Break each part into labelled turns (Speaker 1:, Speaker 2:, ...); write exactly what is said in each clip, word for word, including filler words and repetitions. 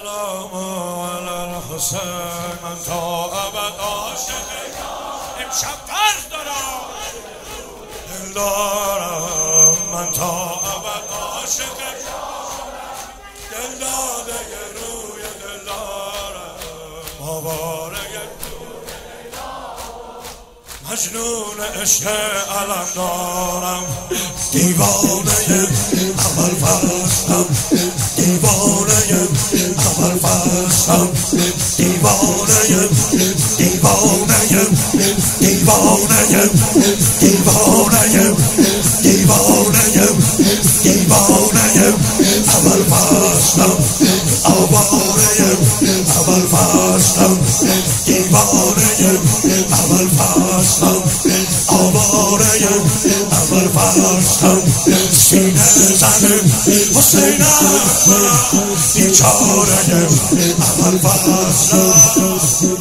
Speaker 1: السلام علی الحسین. من تا ابد عاشق امشب فرض دارم دل دارم. من تا ابد عاشق دل داده روی دل دارم. مبارک مجنون عشق علم دارم. دیوانه اول فرستم، دیوانه اول فرستم، دیوانه دیوانه دیوانه دیوانه دیوانه دیوانه اول فرستم، آواره اول فرستم، دیوانه اول فرستم، آواره اول فرستم. سینه زن حسینم بیچاره اول فرستم.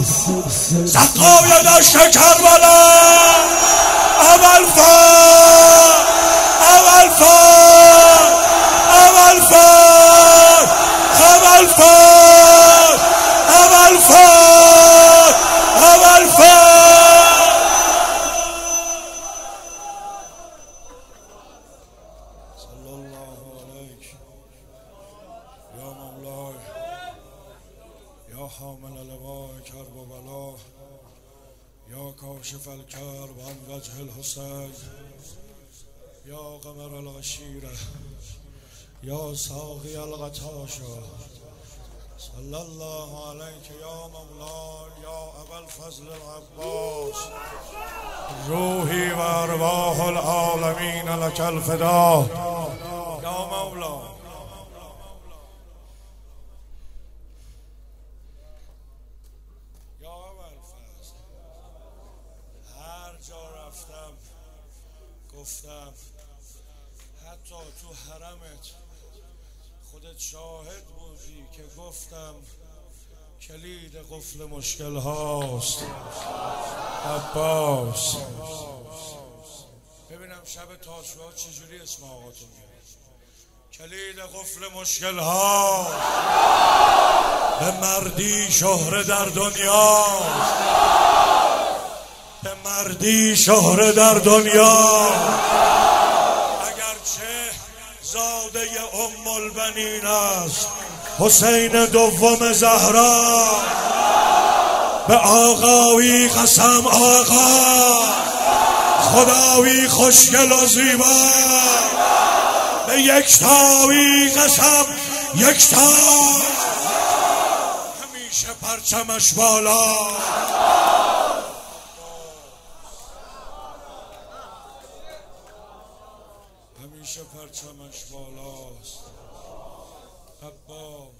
Speaker 1: سقای دشت کربلا اول فرست، اول فرست، اول فرست، اول فرست، اول فرست، اول فرست. صلی الله علیک یا مولای یا حامل لوای کرب و بلا یا کاشف الکرب عن وجه الحسین یا قمر العشیره یا ساقی القطاشا. صلی الله علیک یا مولای یا ابوالفضل العباس. روحی و ارواح العالمین لک الفدا یا مولا. یا ابوالفضل هر جا رفتم گفتم، حتی تو حرمت خودت شاهد بودی که گفتم کلید قفل مشکل هاست عباس. ببینم شب تاسوعا چجوری اسم آقاتون میاد. کلید قفل مشکل هاست، به مردی شهره در دنیا، به مردی شهره در دنیا. اگرچه زاده ام البنین است حسین دوم زهرا، به آقایی قسم آقا، خداوی خوشگل و زیبا، به یکتایی قسم یکتا، همیشه پرچمش بالا. همیشه پرچمش بالاست عباس.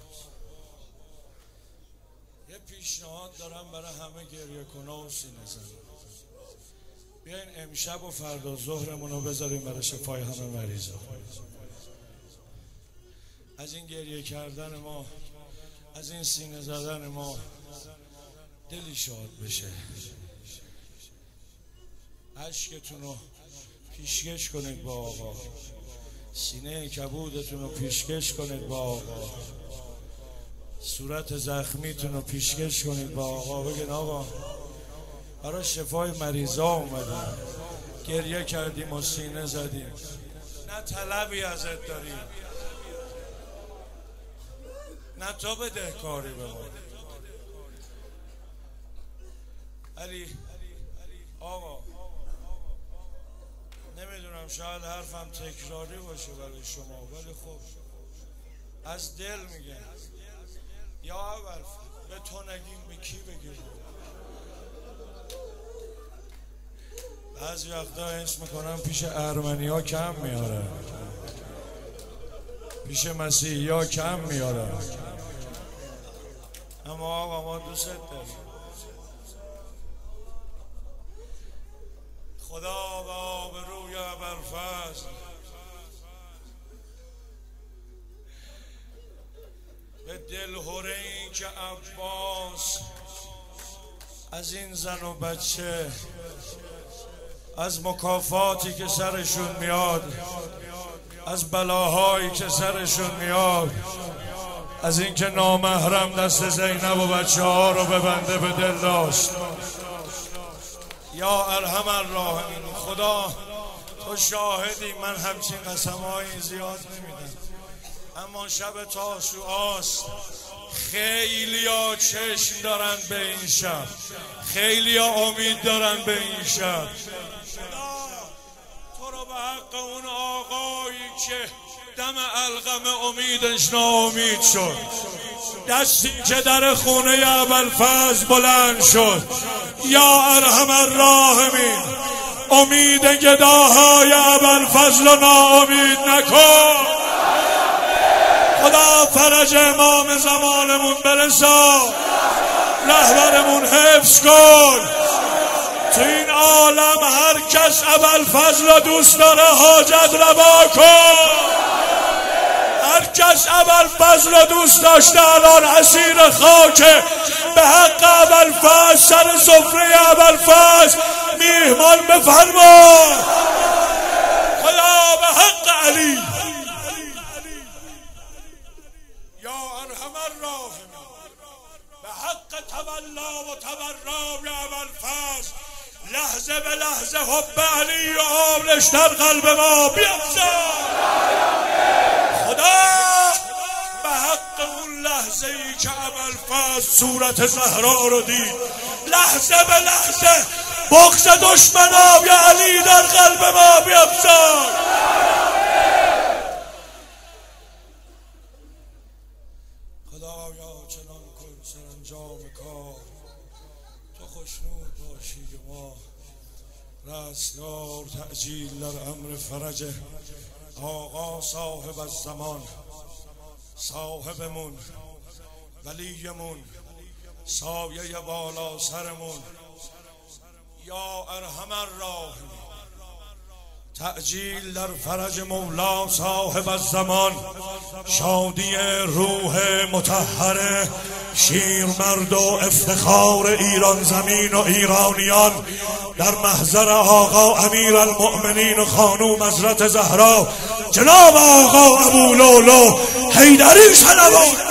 Speaker 1: یه پیشنهاد دارم برای همه گریه کنه و سینه زن. بیاین امشب و فردا ظهرمون رو بذاریم برای شفای همه مریضا. از این گریه کردن ما، از این سینه زدن ما دلی شاد بشه. اشکتون رو پیشکش کنید با آقا، سینه کبودتون رو پیشکش کنید با آقا، صورت زخمیتون رو پیشکش کنید با آقا. بگید آقا برای شفای مریضا اومدیم، گریه کردیم و سینه زدیم، نه طلبی ازت داریم، نه تو بدهکاری به ما. علی آقا نمیدونم شاید حرفم تکراری باشه برای شما، ولی خب از دل میگم یا اول به تو نگیم به کی بگیم. بعضی وقتا حس میکنم پیش ارمنی ها کم میاره، پیش مسیحی ها کم میاره، اما آقا ما دوست داریم. خدا به آبروی ابوالفضل به دلهره این که عباس از این زن و بچه از مکافاتی که سرشون میاد، از بلاهایی که سرشون میاد، از اینکه نامحرم دست زینب و بچه ها رو ببنده به دل داشت. یا ارحم الراحمین، خدا تو شاهدی، من همچین قسمایی زیاد نمیدم، اما شب تاسوعاست، خیلی ها چشم دارن به این شب، خیلی ها امید دارن به این شب. تو رو به حق اون آقایی که دم القم امیدش ناامید شد، دستی که در خونه ابوالفضل بلند شد، یا ارحم الراحمین، امید گداهای ابوالفضل رو ناامید نکن. خدا فرج امام زمانمون برسا، رهبرمون حفظ کن. تو این عالم هر کس ابوالفضل رو دوست داره حاجت روا کن. هر کس ابوالفضل رو دوست داشته الان اسیر خاکه، به حق ابوالفضل سر سفره ابوالفضل میهمان بفرما. خدا به حق علی، یا ارحم الراحمین، به حق تولا و تبرا به ابوالفضل، لحظه به لحظه حب علی و آبرش در قلب ما بیفزا. خدا به حق اون لحظه ای که ابوالفضل صورت زهرا رو دید، لحظه به لحظه بغض دشمنای علی در قلب ما بیفزا. خدایا چنان کن سرانجام کار، تو خوشنود باشی ما رستگار، تعجیل در امر فرج آقا صاحب الزمان، صاحبمون، ولیمون، سایه بالا سرمون، یا ارحم الراحمین، تعجیل در فرج مولا صاحب الزمان، شادی روح مطهر شیرمرد و افتخار ایران زمین و ایرانیان در محضر آقا امیر المؤمنین و خانوم حضرت زهرا جناب آقا ابولولو حیدری صلوات.